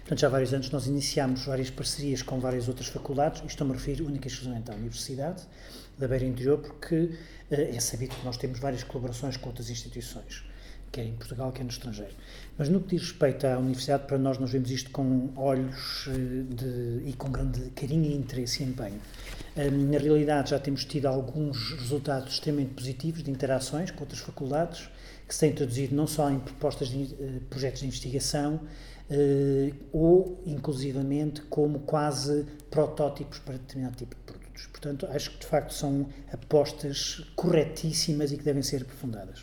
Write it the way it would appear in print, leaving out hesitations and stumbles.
Portanto, já há vários anos nós iniciámos várias parcerias com várias outras faculdades, e estou-me a referir única e exclusivamente à Universidade da Beira Interior, porque é sabido que nós temos várias colaborações com outras instituições, quer em Portugal, quer no estrangeiro. Mas no que diz respeito à Universidade, para nós vemos isto com olhos e com grande carinho e interesse e empenho. Na realidade, já temos tido alguns resultados extremamente positivos de interações com outras faculdades, que se têm traduzido não só em propostas de projetos de investigação, ou, inclusivamente, como quase protótipos para determinado tipo de produtos. Portanto, acho que, de facto, são apostas corretíssimas e que devem ser aprofundadas.